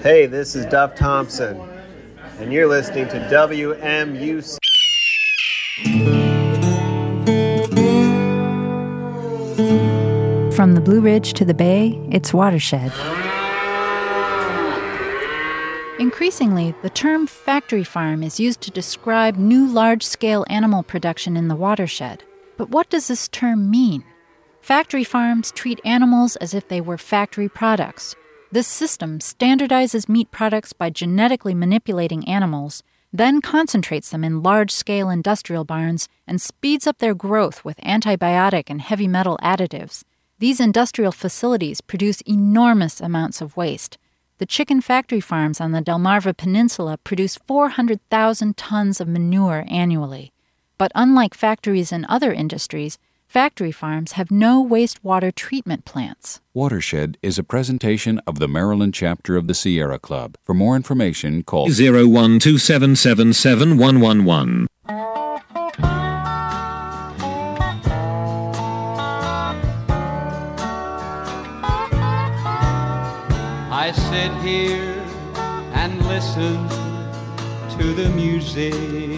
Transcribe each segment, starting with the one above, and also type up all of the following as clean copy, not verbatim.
Hey, this is Duff Thompson, and you're listening to WMUC. From the Blue Ridge to the Bay, it's Watershed. Increasingly, the term factory farm is used to describe new large-scale animal production in the watershed. But what does this term mean? Factory farms treat animals as if they were factory products. This system standardizes meat products by genetically manipulating animals, then concentrates them in large-scale industrial barns and speeds up their growth with antibiotic and heavy metal additives. These industrial facilities produce enormous amounts of waste. The chicken factory farms on the Delmarva Peninsula produce 400,000 tons of manure annually. But unlike factories in other industries, factory farms have no wastewater treatment plants. Watershed is a presentation of the Maryland chapter of the Sierra Club. For more information, call 012777111. I sit here and listen to the music,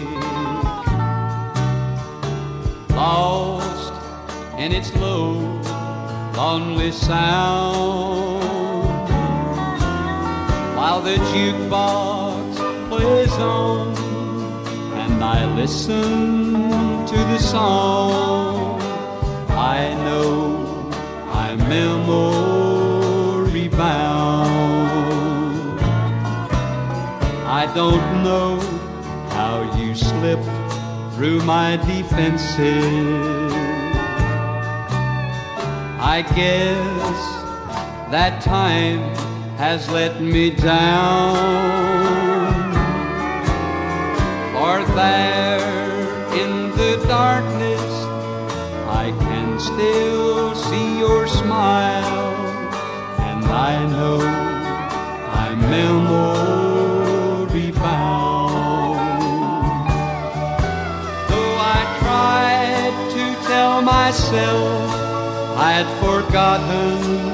lost in its low, lonely sound, while the jukebox plays on and I listen to the song. I know I'm memory bound. I don't know how you slipped through my defenses. I guess that time has let me down. For there in the darkness I can still see your smile, and I know I'm memory bound. Though I tried to tell myself I had forgotten,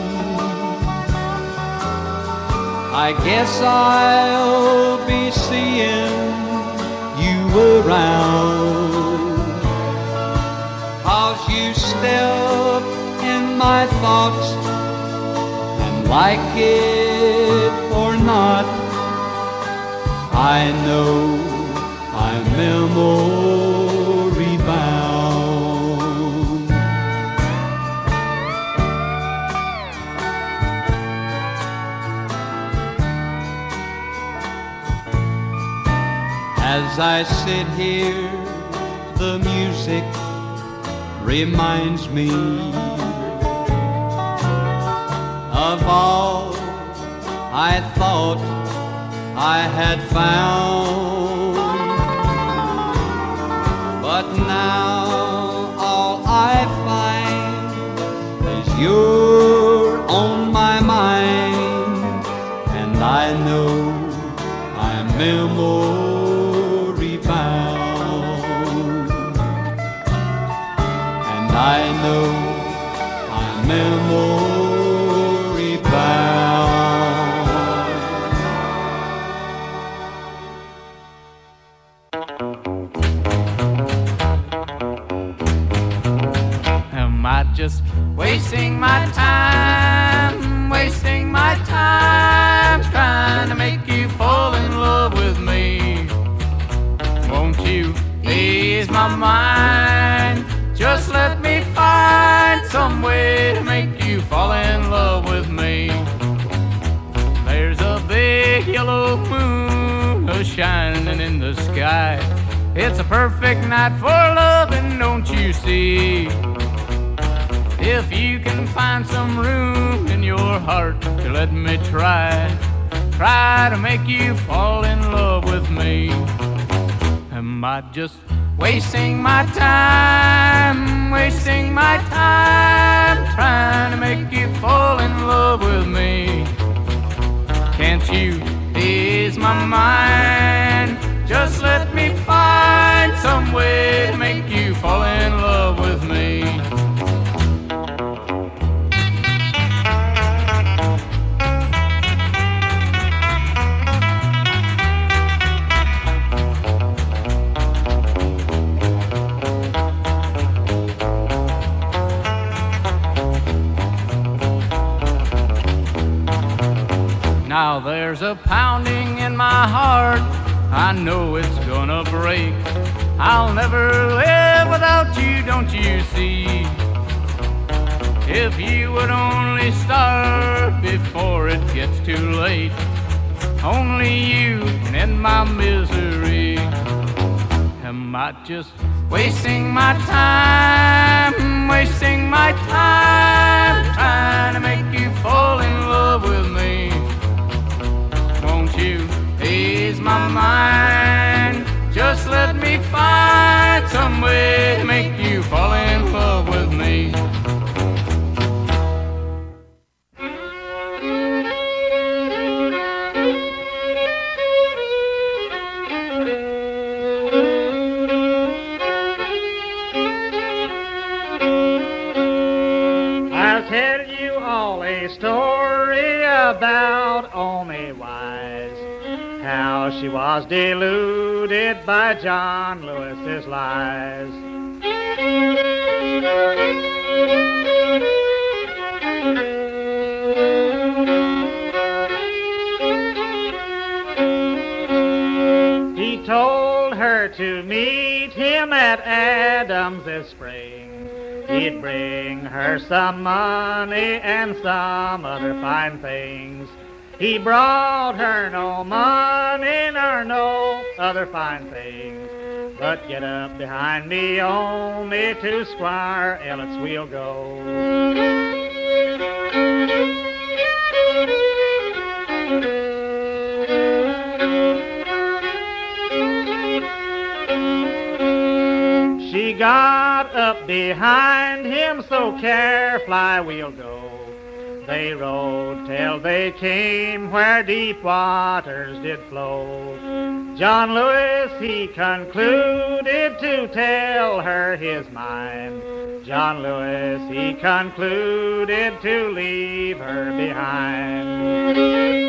I guess I'll be seeing you around, 'cause you step in my thoughts, and like it or not, I know I'm memory bound. As I sit here, the music reminds me of all I thought I had found. But now all I find is you're on my mind, and I know I'm memory bound, and I know I'm memory bound. Am I just wasting my time, trying to make you fall in love with me? Won't you ease my mind? Just let me find some way to make you fall in love with me. There's a big yellow moon shining in the sky. It's a perfect night for loving, don't you see? If you can find some room in your heart to let me try to make you fall in love with me. Am I just wasting my time, trying to make you fall in love with me? Can't you ease my mind? Just let me find some way to make you fall in love with me. Now there's a pounding in my heart, I know it's gonna break. I'll never live without you, don't you see? If you would only start before it gets too late, only you can end my misery. Am I just wasting my time, wasting my time, trying to make you fall in love with me? Won't you ease my mind? Just let me find some way to make you fall in love with me. Story about Omi Wise, how she was deluded by John Lewis's lies. He told her to meet him at Adams's spring. He'd bring her some money and some other fine things. He brought her no money nor no other fine things. But get up behind me, Omi, to Squire Ellet's we'll go. She got up behind him, so Carefly we'll go. They rode till they came where deep waters did flow. John Lewis, he concluded to tell her his mind. John Lewis, he concluded to leave her behind.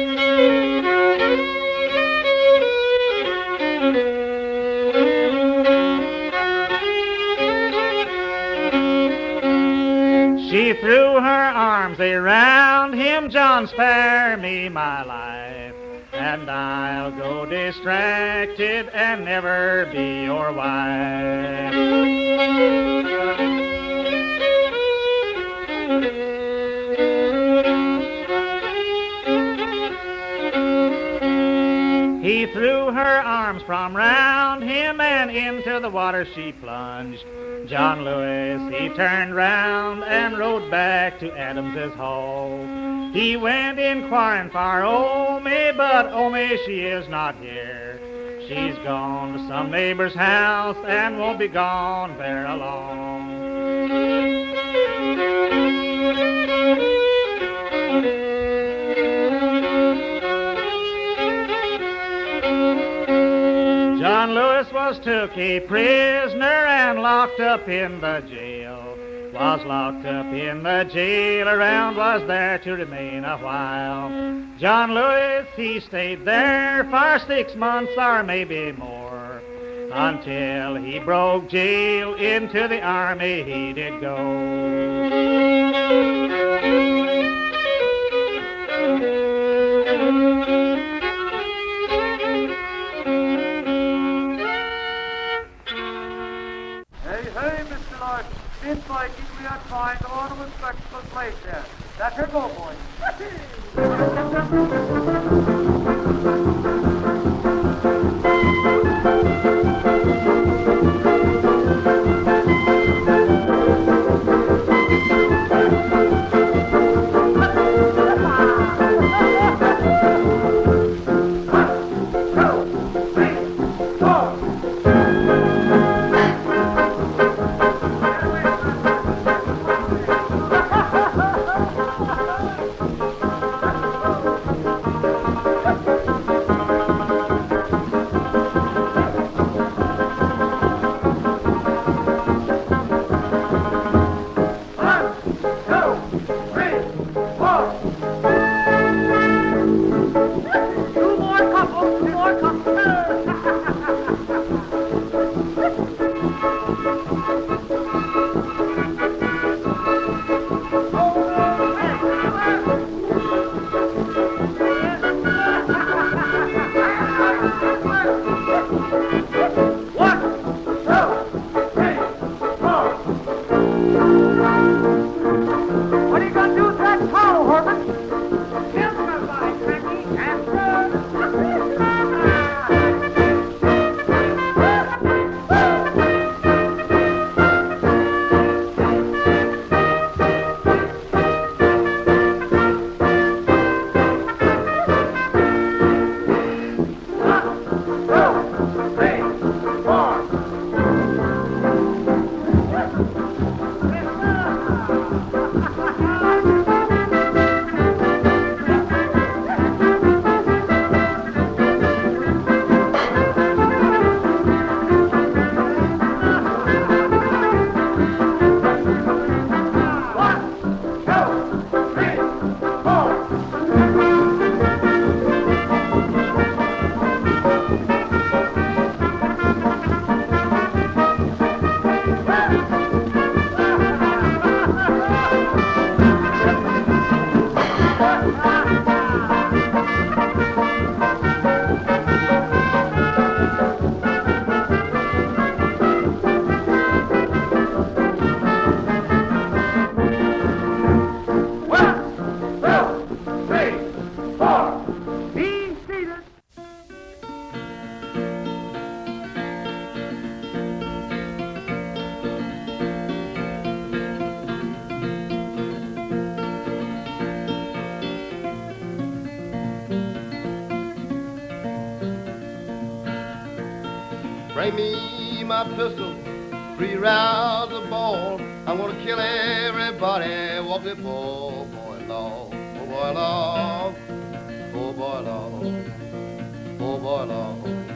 She threw her arms around him, John, spare me my life, and I'll go distracted and never be your wife. He threw her arms from round him, and into the water she plunged. John Lewis, he turned round and rode back to Adams's hall. He went inquiring for Omi, but Omi, she is not here. She's gone to some neighbor's house and won't be gone very long. John Lewis was took a prisoner and locked up in the jail. Was locked up in the jail, around was there to remain a while. John Lewis, he stayed there for 6 months or maybe more, until he broke jail, into the army he did go. Seems like we are trying to order a respectable place here. That's her go, boys. Bring me my pistol, 3 rounds of ball. I'm gonna kill everybody, walk the poor boy law, poor boy law, poor boy law, poor boy law.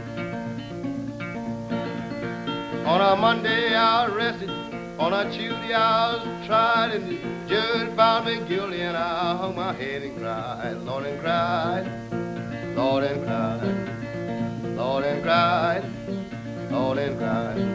On a Monday I was arrested, on a Tuesday I was tried, and the judge found me guilty, and I hung my head and cried, Lord, and cried, Lord, and cried, Lord, and cried, Lord, and cried.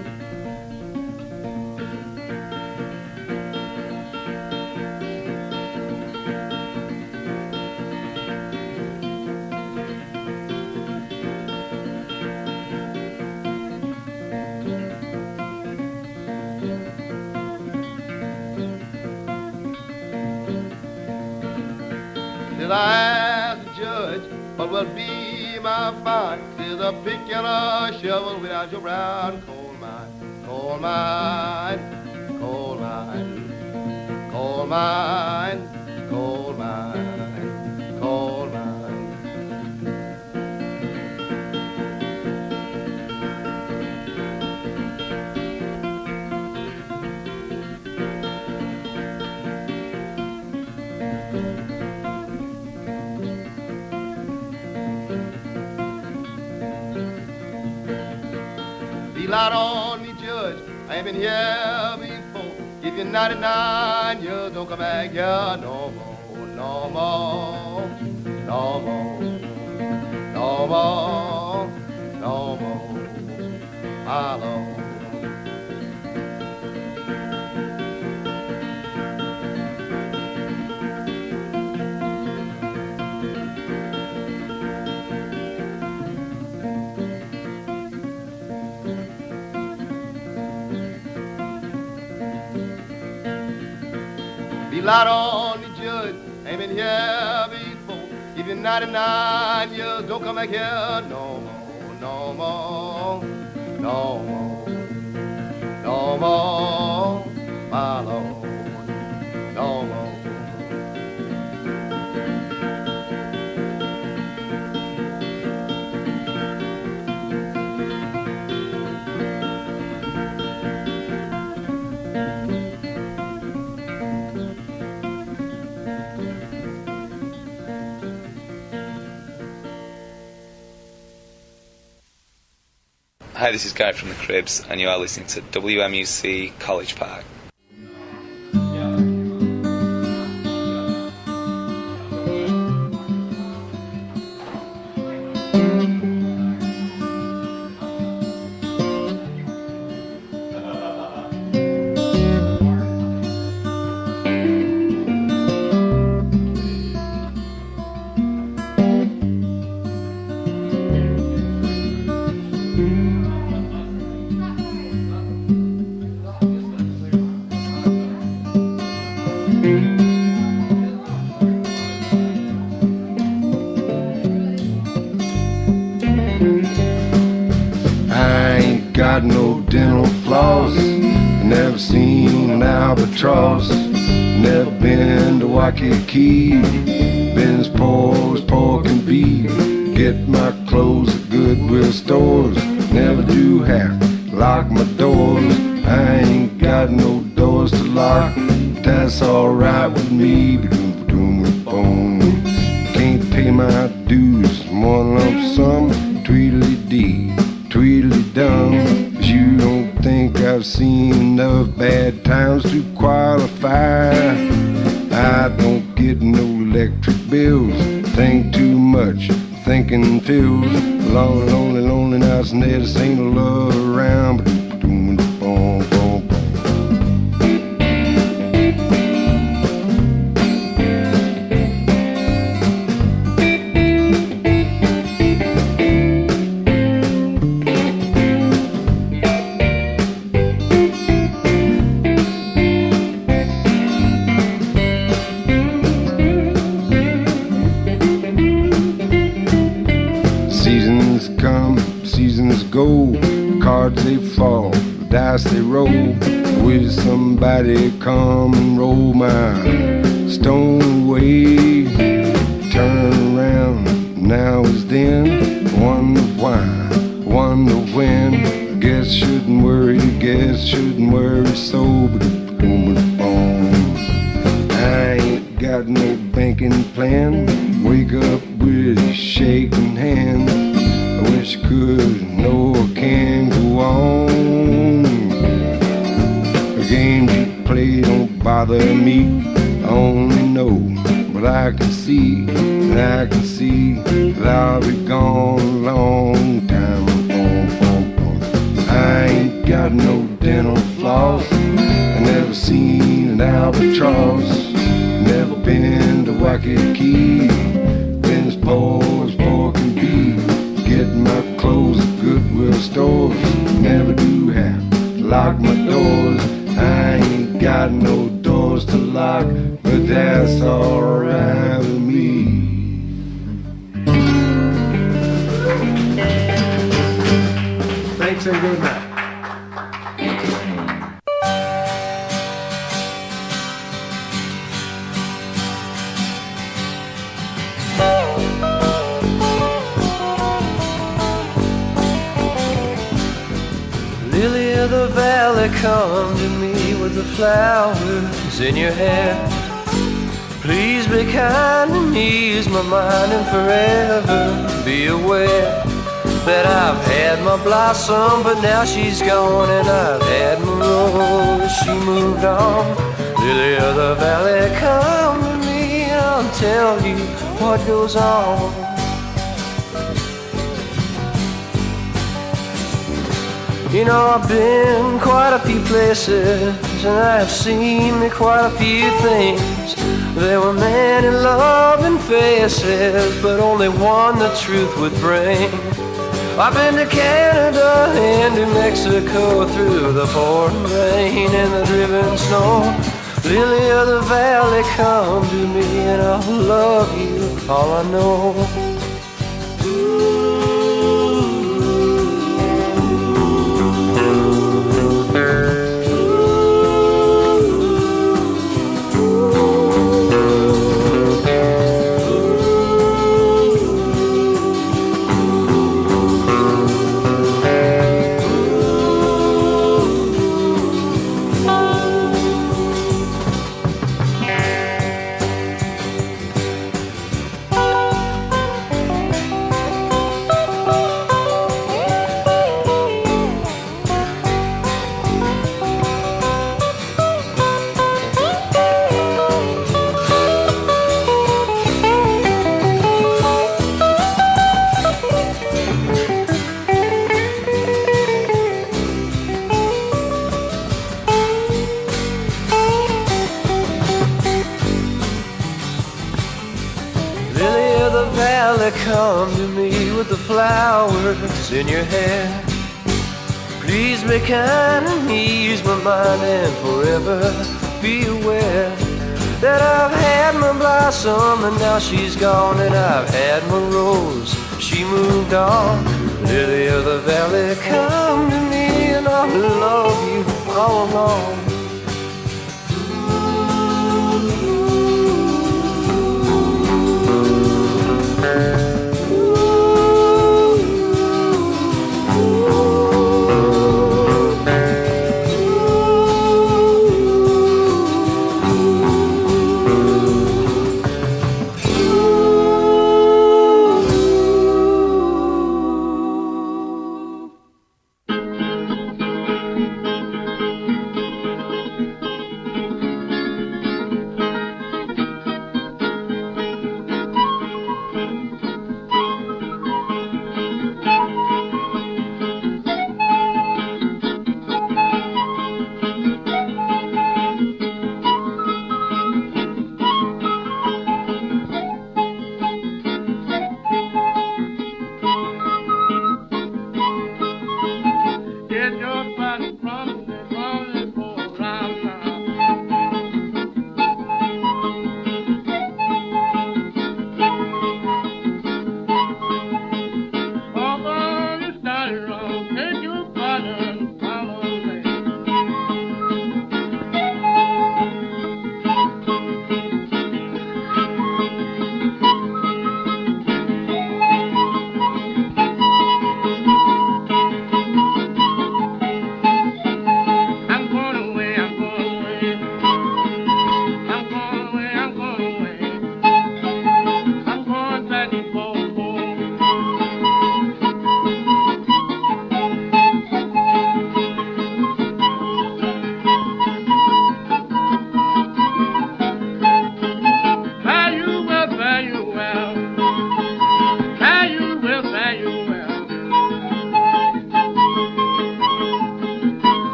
Till I asked the judge what will be my fine? Says a pick and a shovel without your brown coal mine, coal mine, coal mine, coal mine, coal mine, coal mine. Be light on me, judge, I ain't been here before. Give you 99 years, don't come back here no more, no more, no more, no more, no more, my Lord. Be light on the judge, ain't been here before. Give you 99 years, don't come back here no more, no more, no more, no more, my Lord, no more. Hi, this is Guy from the Cribs, and you are listening to WMUC College Park. Got no dental floss, never seen an albatross, never been to Waikiki, been as poor as pork and beef, get my clothes at Goodwill stores, never do have to lock my doors, I ain't got no doors to lock, but that's alright with me, can't pay my dues, one lump sum, tweedledee. Tweedledum, 'cause you don't think I've seen enough bad times to qualify. I don't get no electric bills, think too much, thinking feels lonely, lonely, lonely nights, and there just ain't no love around. Seasons come, seasons go, cards they fall, dice they roll. Will somebody come and roll my stone away? Turn around, now is then, wonder why, wonder when. guess shouldn't worry so, but I ain't got no banking plan. Wake up with a shaking hand. I wish I could, no I can't go on. The games you play don't bother me. I only know, but I can see, and I can see that I'll be gone a long time. I ain't got no dental floss. I never seen an albatross. Never been to Waikiki. Been as poor can be. Getting my clothes at Goodwill stores. Never do have to lock my doors. I ain't got no doors to lock, but that's alright with me. Thanks and good night. Lily of the valley, come to me with the flowers in your hair. Please be kind to me, ease my mind, and forever be aware that I've had my blossom, but now she's gone, and I've had my rose, she moved on. Lily of the valley, come to me, and I'll tell you what goes on. You know, I've been quite a few places, and I've seen quite a few things. There were many loving faces, but only one the truth would bring. I've been to Canada and New Mexico, through the pouring rain and the driven snow. Lily of the valley, come to me, and I'll love you all I know. Come to me with the flowers in your hair. Please be kind to me, ease my mind, and forever be aware that I've had my blossom, and now she's gone, and I've had my rose, she moved on. Lily of the valley, come to me, and I'll love you all along.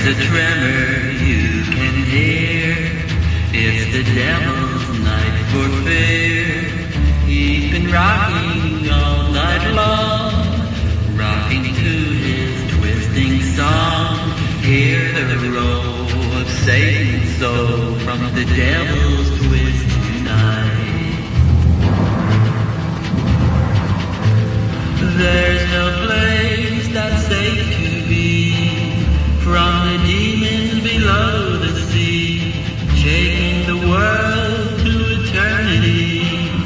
a tremor you can hear. It's the devil's night for fear. He's been rocking all night long, rocking to his twisting song. Hear the roll of Satan's soul from the devil's twist tonight. There's no place that's safe to be from the demons below the sea, shaking the world to eternity.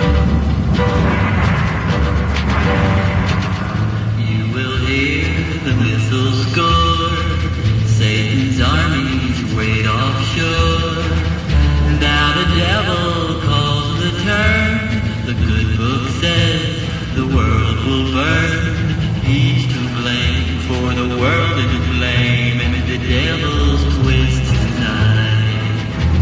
You will hear the missiles score, Satan's armies wait offshore. Now the devil calls the turn, the good book says the world will burn. He's to blame for the world in flame and the devil's twist tonight.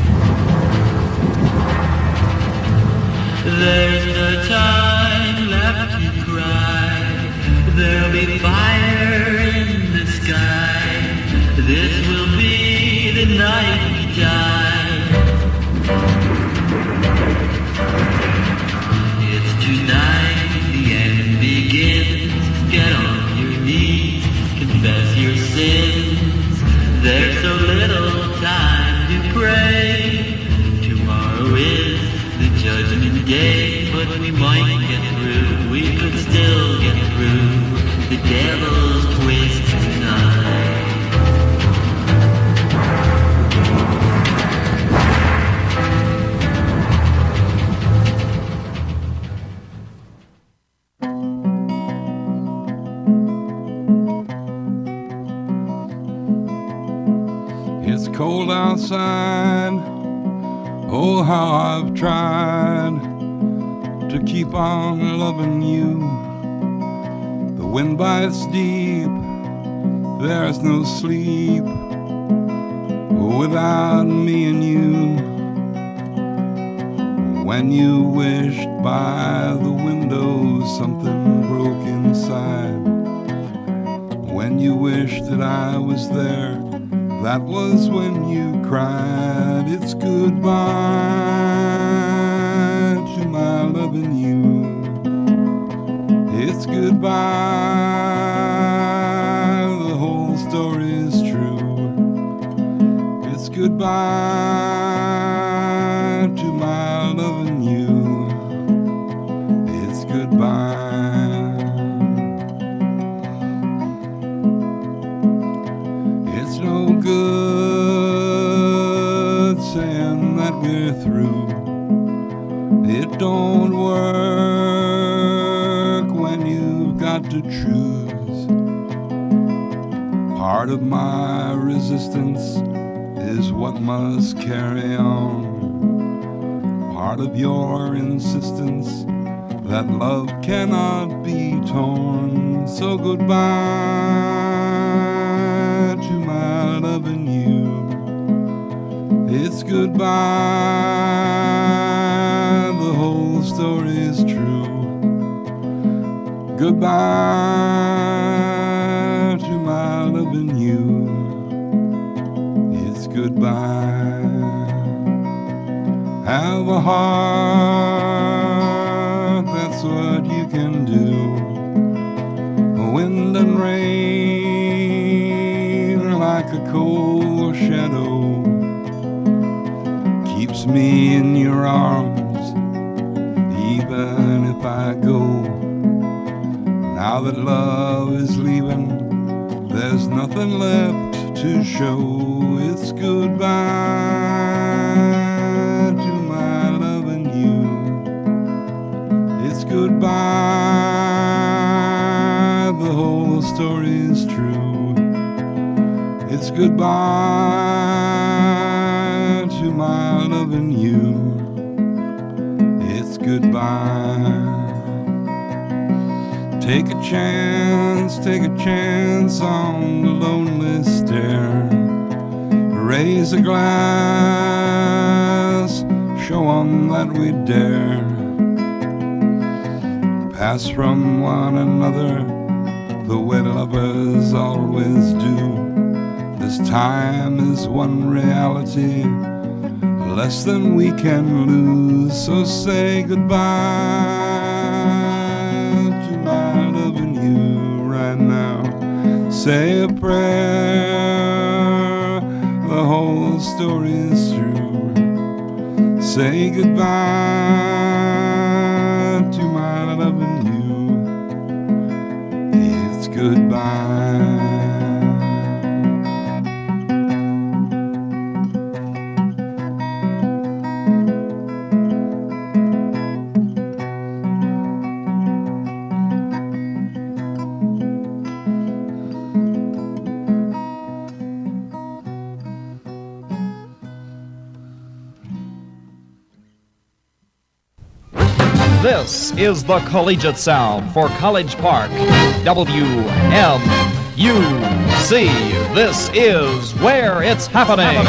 There's no time left to cry. There'll be fire in the sky. This will be the night we die. It's tonight the end begins. Get on your knees, confess your sins. There's so little time to pray. Tomorrow is the judgment day, but we might get through. We could still get through the devil's twist tonight. It's cold outside. Oh, how I've tried to keep on loving you. The wind bites deep, there's no sleep without me and you. When you wished by the window, something broke inside. When you wished that I was there, that was when you cried. It's goodbye to my loving you. It's goodbye, the whole story is true. It's goodbye to my loving you. It's goodbye. It's no good saying that we're through. It don't work when you've got to choose. Part of my resistance is what must carry on. Part of your insistence that love cannot be torn. So goodbye to my loving you. It's goodbye, the whole story is true. Goodbye to my loving you. It's goodbye. Have a heart, that's what you can do. Wind and rain like a cold shadow keeps me in your arms, even if I go. Now that love is leaving, there's nothing left to show. It's goodbye to my loving you. It's goodbye, the whole story is true. It's goodbye to my loving you. It's goodbye. Take a chance on the lonely stair. Raise a glass, show 'em that we dare. Pass from one another the way lovers always do. The 'cause time is one reality less than we can lose. So say goodbye to my loving you right now. Say a prayer, the whole story is true. Say goodbye to my loving you. It's goodbye. This is the collegiate sound for College Park, WMUC. This is where it's happening.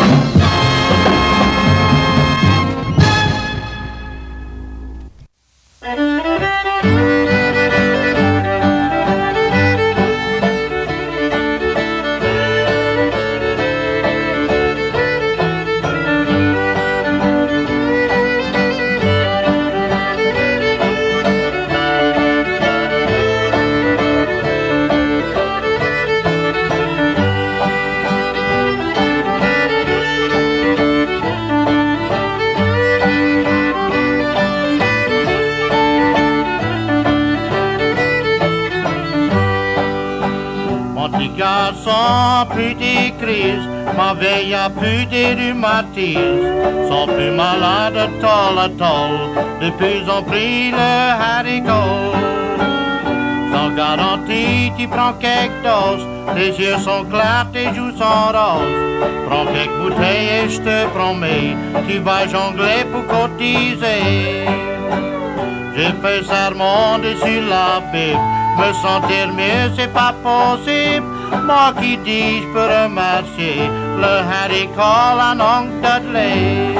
Plus des crises, ma veille a plus des rhumatismes, sont plus malades tol à tol, de plus en plus le haricot. Sans garantie, tu prends quelques doses, tes yeux sont clairs, tes joues sont roses. Prends quelques bouteilles et je te promets, tu vas jongler pour cotiser. J'ai fait serment dessus la Bible, me sentir mieux c'est pas possible. Moi qui dis je peux remercier le Harry Cole and Uncle Dudley.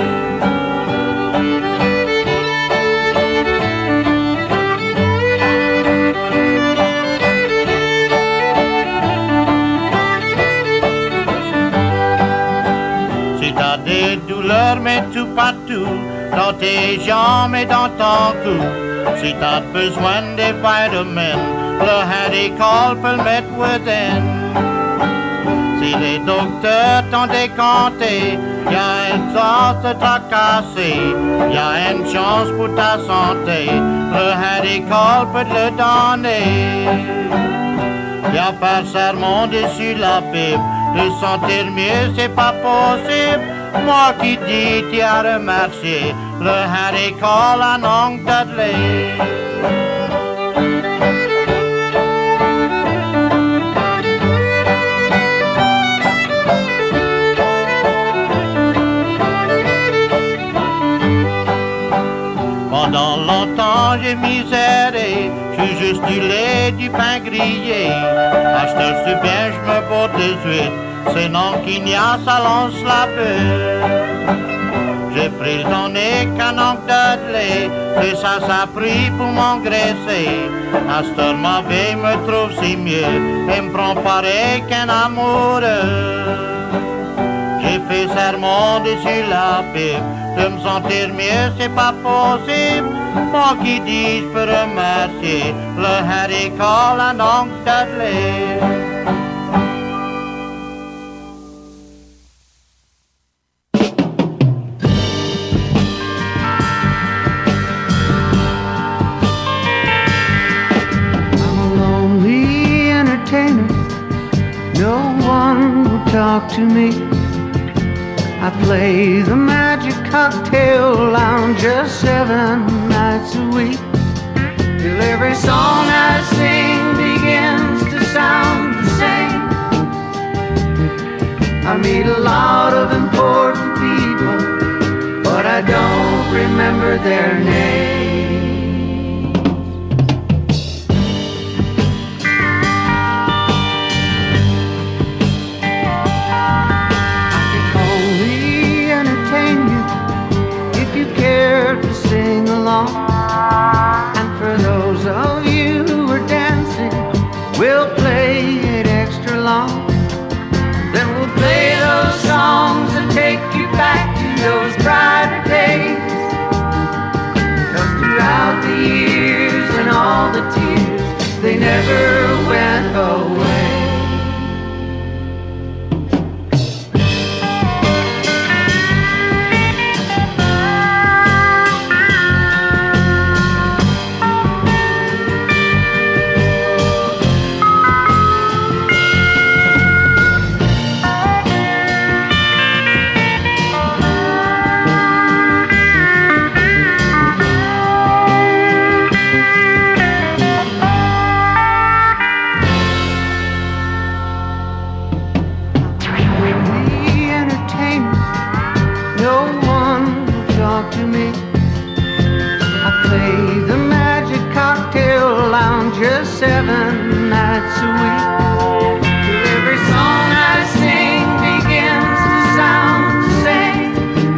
Si t'as des douleurs mais tout partout, dans tes jambes et dans ton cou, si t'as besoin des vitamines, le Harry Cole peut le mettre within. Si les docteurs t'ont décanté, y a une sorte de tracassé, y a une chance pour ta santé, le Harry Cole peut te le donner. Y a faire serment dessus la Bible, de sentir mieux c'est pas possible. Moi qui dis t'y as remercié, le Harry Cole and Uncle Dudley. Pendant longtemps j'ai miséré, j'suis juste du lait, du pain grillé. Acheteur c'est bien, j'me botte des huîtres, c'est non qu'il n'y a, ça lance la peur. J'ai pris le donné qu'un Uncle Dudley, et ça pris pour m'engraisser. Acheteur ma vie me trouve si mieux, et me prend pareil qu'un amoureux. J'ai fait serment dessus la Bible, de me sentir mieux c'est pas possible. Moi qui dis je peux remercier le Harry Cole and Uncle Dudley. I'm a lonely entertainer, no one will talk to me. I play the Magic Cocktail Lounge just 7 nights a week. Till every song I sing begins to sound the same. I meet a lot of important people, but I don't remember their names. To sing along, and for those of you who are dancing, we'll play it extra long. Then take you back to those brighter days. 'Cause throughout the years and all the tears, they never went away. Just 7 nights a week. Till every song I sing begins to sound the same.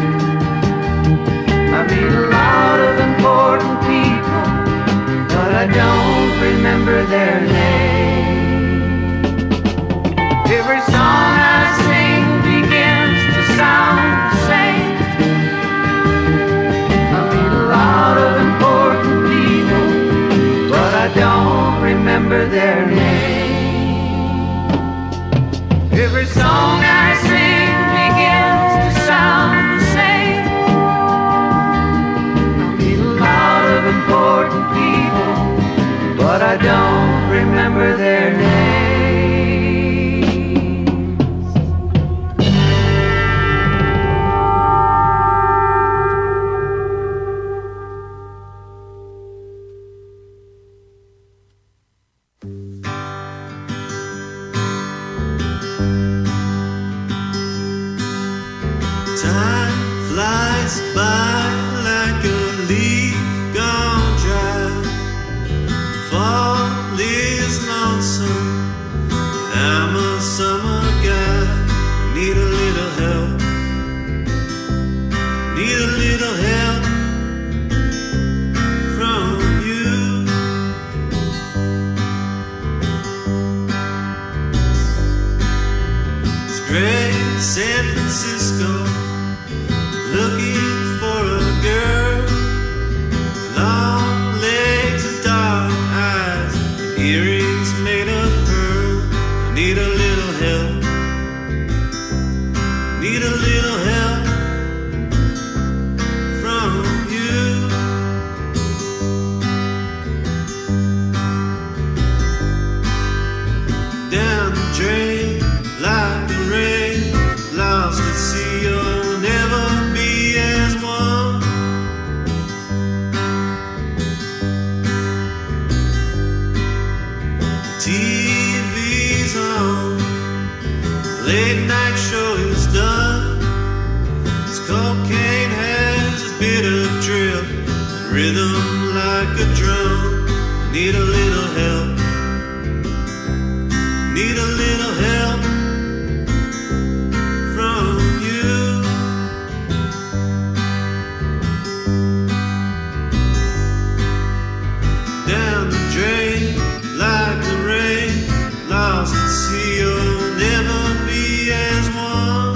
I meet a lot of important people, but I don't remember their name. Every song I sing begins to sound the same. I meet a lot of important people, but I don't remember their name. Every song I sing begins to sound the same. I meet a lot of important people, but I don't remember their names. Time flies by like a leaf gone dry. Fall is lonesome. I'm a summer guy. Need a little help. Need a little help from you. It's great San Francisco. Looking for a girl, long legs and dark eyes, earrings made of pearl. Need a little help. Need a little help from you. Down the drain like the rain, lost at sea, you'll never be as one. The TV's on, late night show is done. This cocaine has a bit of drip, rhythm like a drum. Need a little help. Need a little help from you. Down the drain like the rain, lost at sea, you'll never be as one.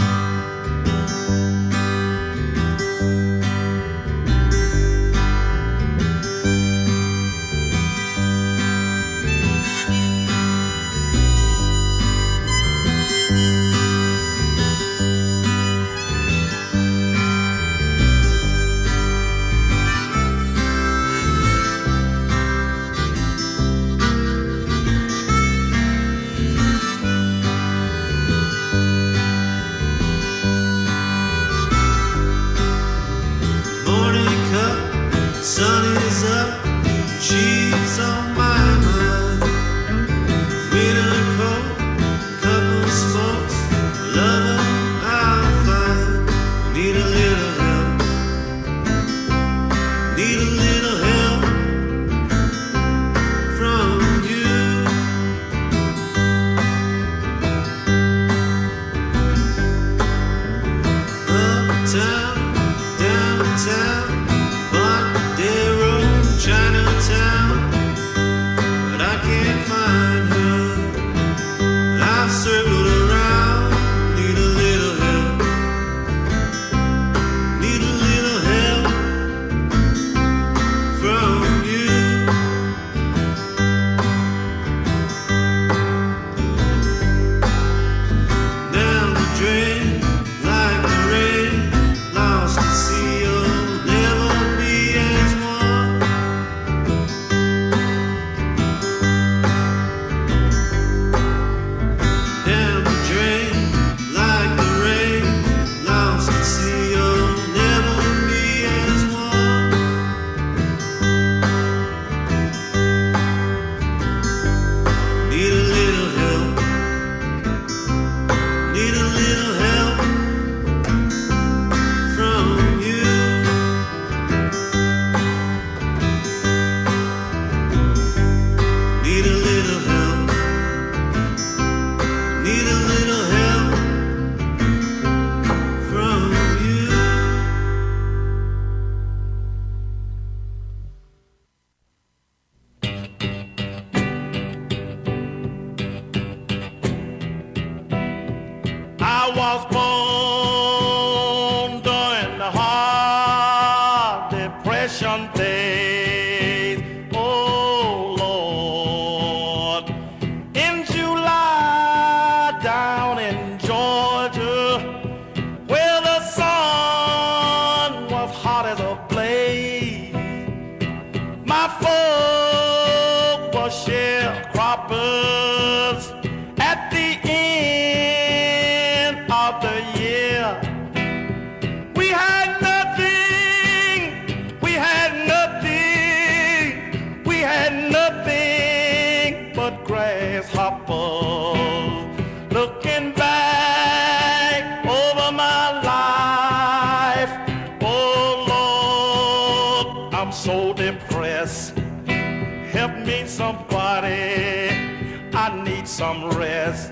trouble. Looking back over my life, oh Lord, I'm so depressed. Help me somebody, I need some rest.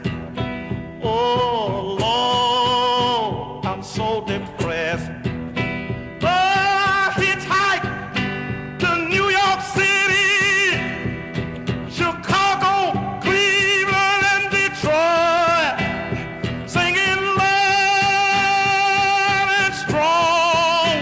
Oh Lord, I'm so depressed. Hitchhike to New York City, Chicago, Cleveland, and Detroit, singing loud and strong.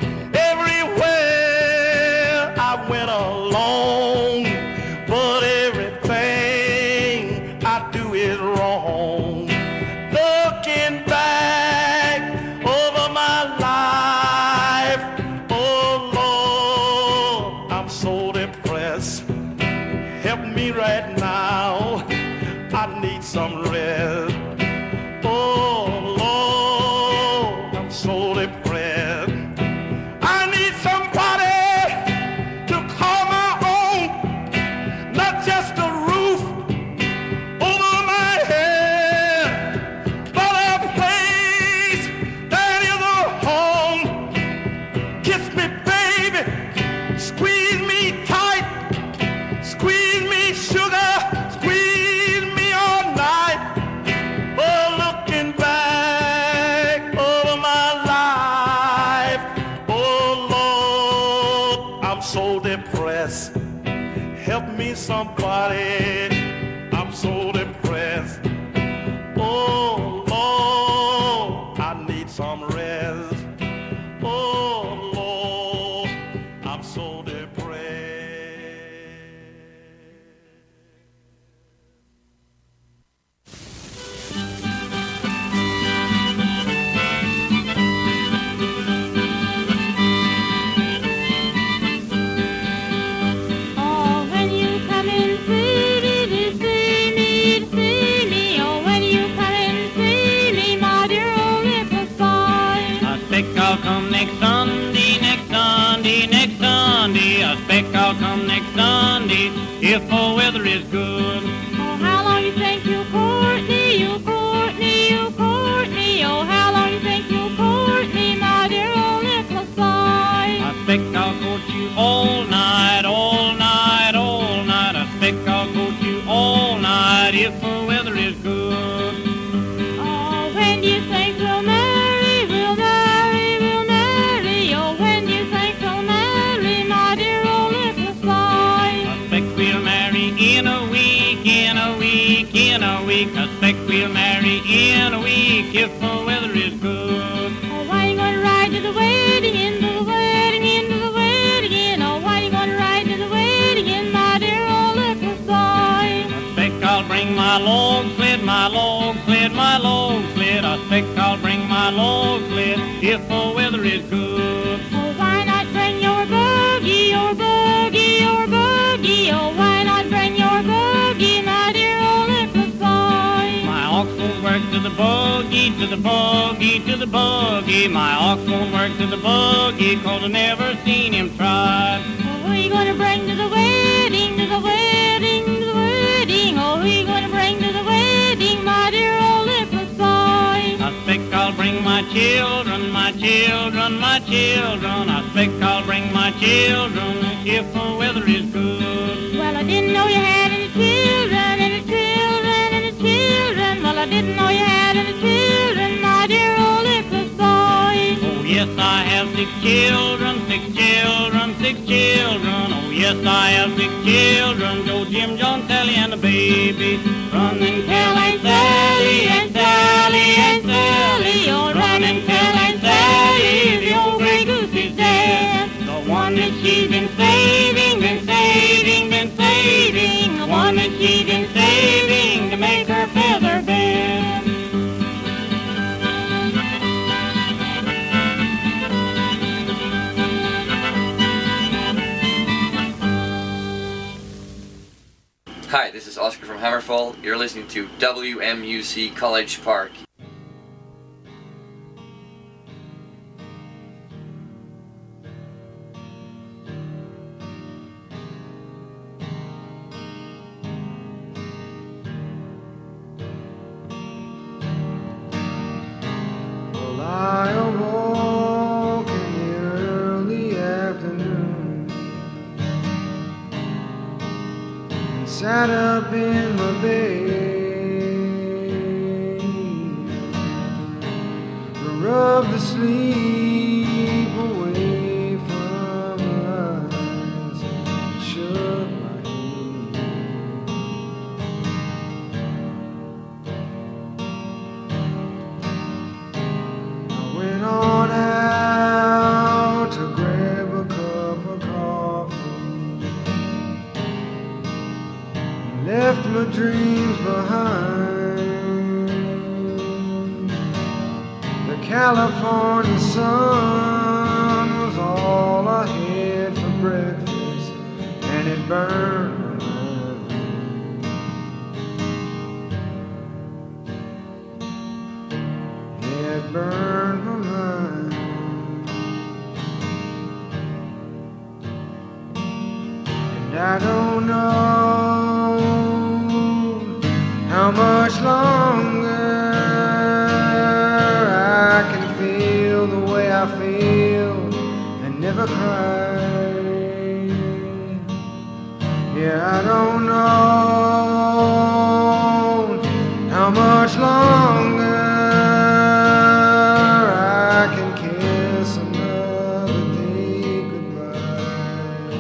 Everywhere I went alone, but everything I do is wrong. Looking back over my life, oh Lord, I'm so depressed. Help me right now, I need some rest. Oh Lord, I'm so depressed. I need somebody to call my own, not just a roof over my head, but a place that is a home. Kiss me, baby, squeeze me tight, squeeze me, sugar, squeeze me all night. Oh, looking back over my life, oh Lord, I'm so depressed. Help me somebody, I'm so depressed. Oh Lord, I need some rest. Oh Lord, I'm so depressed. Oh, when you come and see me, to see me, to see me. Oh, when you come and see me, my dear old little boy. I expect I'll come next Sunday, next Sunday, next Sunday. I expect I'll come next Sunday if the weather is good. Oh, how long you think you'll court me, you'll court me, you'll court me. Oh, how long you think you'll court me, my dear old little boy. I expect I'll court you all night, all night, all night. I expect I'll court you all night if the weather is good. Oh, when do you think we'll marry, we'll marry, we'll marry. Oh, when do you think we'll marry, my dear old little boy. I expect we'll marry in a week, in a week, in a week. I expect we'll marry in a week if the weather is good. Oh, why you gonna ride to the wedding, into the wedding, into the wedding, in? Oh, why you gonna ride to the wedding, in, my dear old little boy. I expect I'll bring my log sled, my log sled, my log sled. I expect I'll bring my log sled if the weather is good. Oh, why not bring your buggy, your buggy, your buggy? Oh, why not bring your buggy, my dear old little boy. My ox won't work to the buggy, to the buggy, to the buggy. My ox won't work to the buggy, 'cause I never seen him try. Oh, who you gonna bring to the wedding, to the wedding, to the wedding? Oh, who you gonna bring to the wedding, my dear old little boy. I expect I'll bring my children, my children, my children. I expect I'll bring my children if the weather is good. Well, I didn't know you had any children, any children, any children. Well, I didn't know you had any children, my dear old little boy. Oh yes, I have 6 children, 6 children, 6 children. Oh yes, I have 6 children. Joe, Jim, John, Sally, and a baby. Run and tell Aunt Sally, Aunt Sally, Aunt Sally. Oh, run and tell Aunt Sally the old gray goose is dead. The one that she's been saving, been saving, been saving. The one that she's been saving to make her feather bed. Hi, this is Oscar from Hammerfall. You're listening to WMUC College Park. right up in my bed, rub the sleep away from my eyes, shut my head. I went on out to grab a cup of coffee, left my dreams behind. The California sun was all I had for breakfast, and it burned my mind. Yeah, it burned my mind. And I don't know how much longer I can feel the way I feel and never cry. Yeah, I don't know how much longer I can kiss another day goodbye.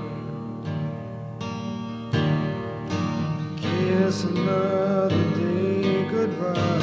Kiss another day goodbye.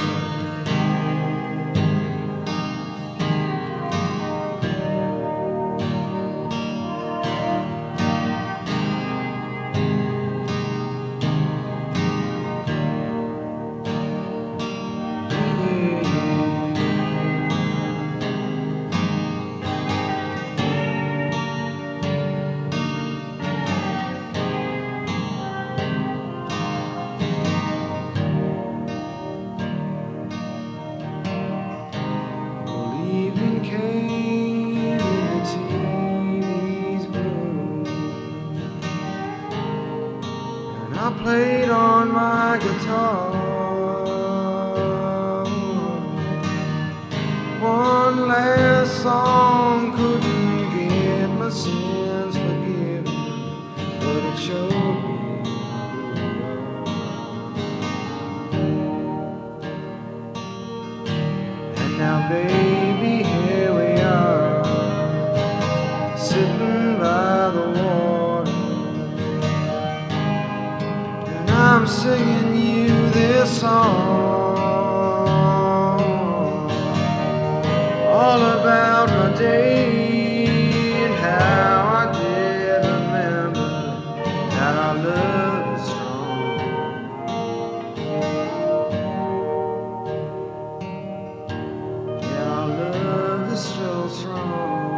Evening came and the TV's blue, and I played on my guitar. One last song couldn't get my sins forgiven, but it showed me who you are. And now, baby, here we are, sitting by the water, and I'm singing you this song, all about my day and how I did remember that our love is strong. Yeah, our love is still strong,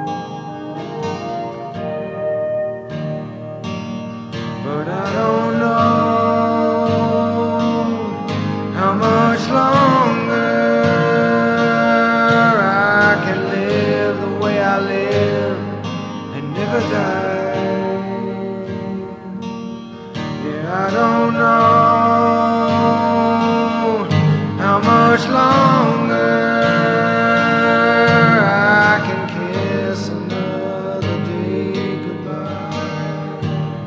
but I don't know how much longer I can live the way I live and never die. Yeah, I don't know how much longer I can kiss another day goodbye.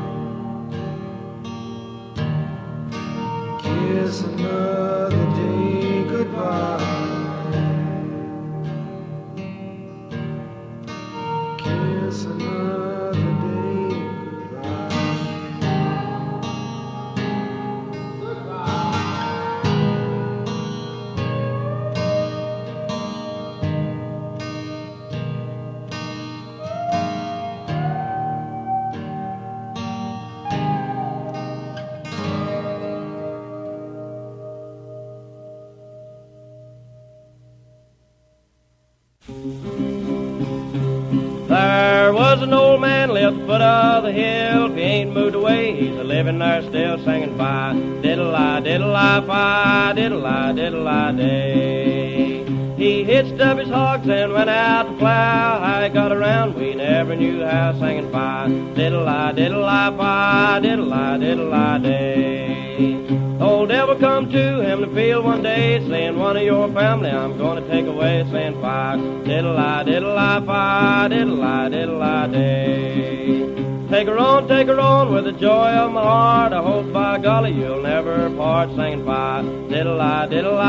Kiss another day goodbye. Kiss another day There was an old man lived at the foot of the hill. If he ain't moved away, he's a living there still, singing fi diddle-I, diddle-I, fi diddle-I, diddle-I day. He hitched up his hogs and went out to plow. How he got around, we never knew how, singing fi diddle-I, diddle-I, fi diddle-I, diddle-I day. Old devil come to him in the field one day, saying, one of your family I'm gonna take away, saying fi diddle-I, diddle-I, fi diddle-I, diddle-I day. Take her on with the joy of my heart. I hope by golly you'll never part. Singing fi, diddle-I,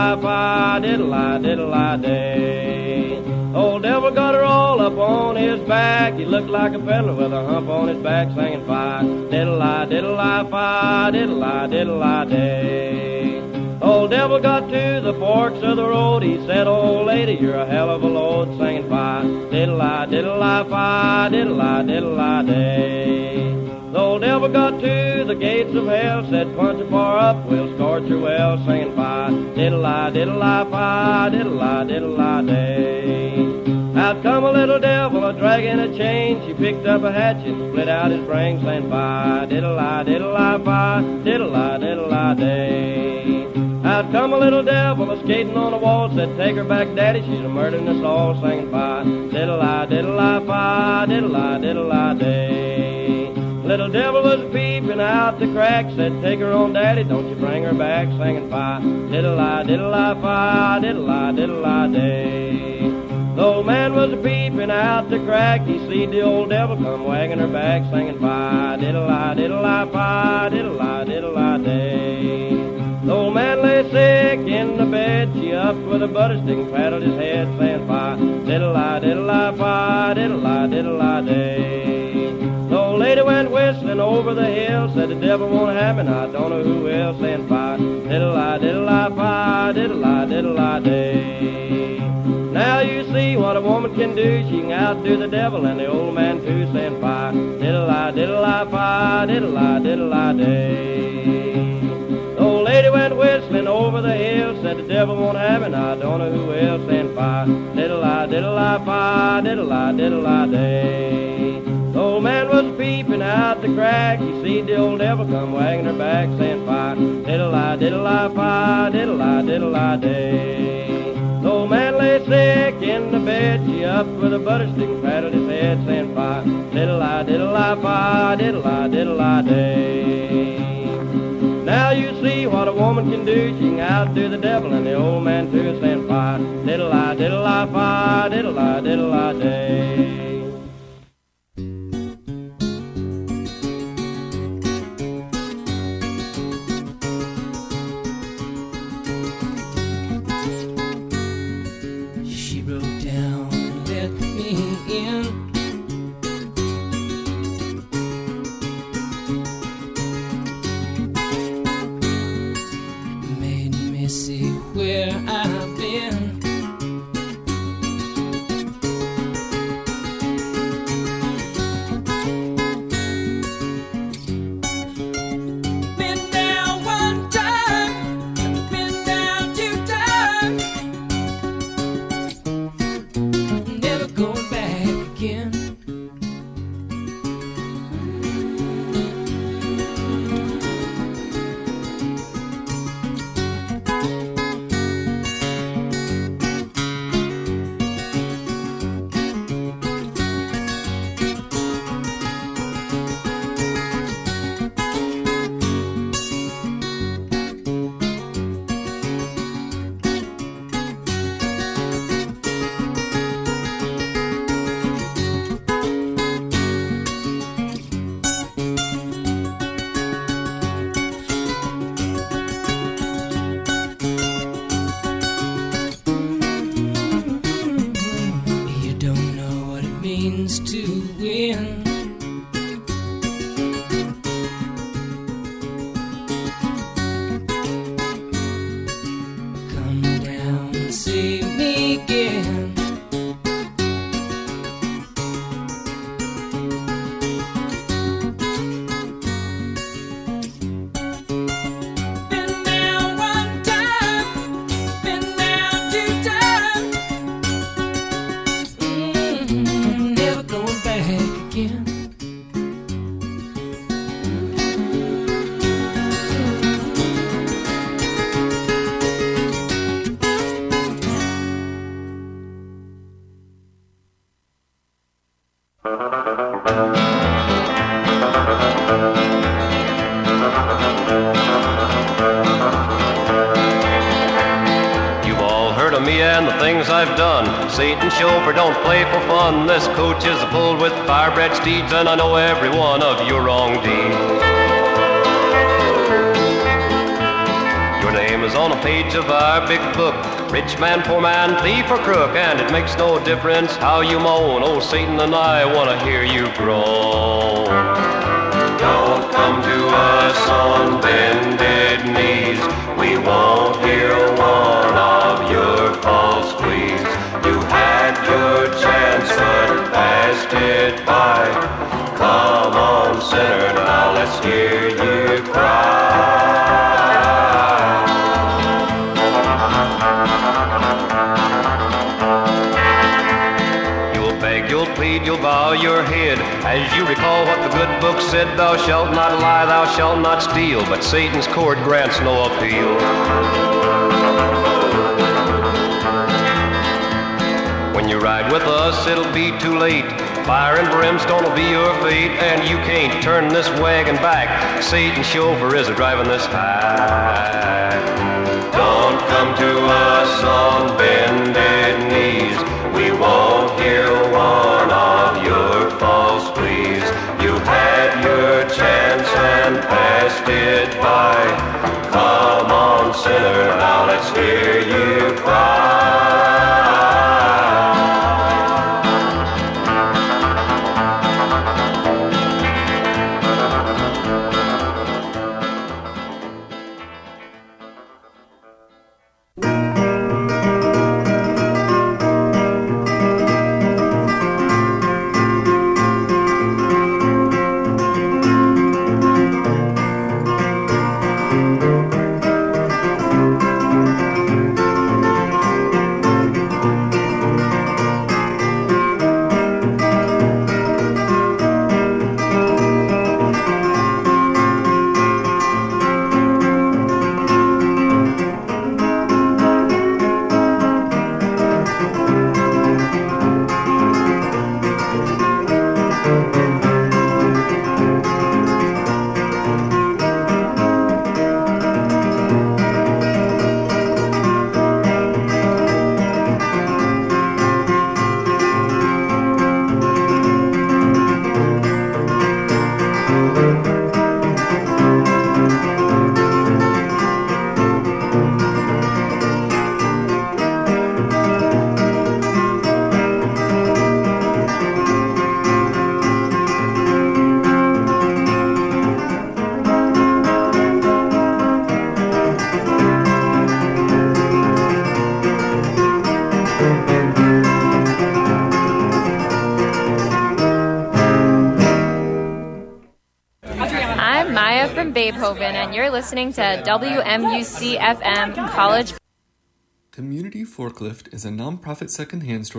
fi, diddle-I, diddle-I day. Old devil got her all up on his back. He looked like a fiddler with a hump on his back. Singing fi, diddle-I, fi, diddle-I, diddle-I day. Old devil got to the forks of the road. He said, old lady, you're a hell of a load. Singing fi, diddle-I, fi, diddle-I, diddle-I day. The old devil got to the gates of hell. Said, punch it far up, we'll scorch your well. Singing fi, diddle-I, fi, diddle-I, diddle-I day. Out come a little devil, a dragging a chain. She picked up a hatchet, split out his brain. Saying fi, diddle-I, fi, diddle-I, diddle-I day. Out come a little devil, a skating on the wall. Said, take her back, daddy, she's a murdering us all. Singing fi, diddle-I, fi, diddle-I, diddle-I day. Little devil was peeping out the crack. Said, take her on, daddy, don't you bring her back. Singing fi, diddle-I, fi, diddle-I, diddle-I day. The old man was peeping out the crack. He seen the old devil come wagging her back. Singing fi, diddle-I, fi, diddle-I, diddle-I day. The old man lay sick in the bed. She up with a butter stick and paddled his head, saying fi, diddle-I, fi, diddle-I, diddle-I day. The old lady went whistling over the hill. Said, the devil won't have me, and I don't know who will. Saying fi, diddle-I, fi, diddle-I, diddle-I day. Now you see what a woman can do. She can outdo the devil and the old man too. Saying fi, diddle-I, fi, diddle-I, diddle-I day. The old lady went whistling over the hill. Said, the devil won't have it, and I don't know who will. Saying fi, diddle-I, fi, diddle-I, diddle-I day. The old man was peeping out the crack. He seen the old devil come wagging her back. Saying fi, diddle-I, fi, diddle-I, diddle-I day. The old man lay sick in the bed. She up with a butter stick and paddled his head. Saying fi, diddle-I, fi, diddle-I, diddle-I day. Now you see what a woman can do. She can outdo the devil and the old man too. Saying fi, diddle-I, fi, diddle-I, diddle-I day. She broke down and let me in. See where I've been. Been down one time, been down two times, never going back again. of me and the things I've done. Satan chauffeur don't play for fun. This coach is pulled with fire-bred steeds, and I know every one of your wrong deeds. Your name is on a page of our big book. Rich man, poor man, thief or crook, and it makes no difference how you moan. Oh, Satan and I want to hear you groan. Don't come to us on bended knees. We won't hear one of your false pleas. You had your chance but passed it by. Come on, sinner, now let's hear you cry. You'll plead, you'll bow your head, as you recall what the good book said. Thou shalt not lie, thou shalt not steal, but Satan's court grants no appeal. When you ride with us, it'll be too late. Fire and brimstone will be your fate, and you can't turn this wagon back. Satan's chauffeur is driving this hack. Don't come to us on bended knees. We won't hear one of your false pleas. You had your chance and passed it by. Come on, sinner, now let's hear you cry. Beethoven, and you're listening to WMUC FM College. Community Forklift is a non-profit secondhand store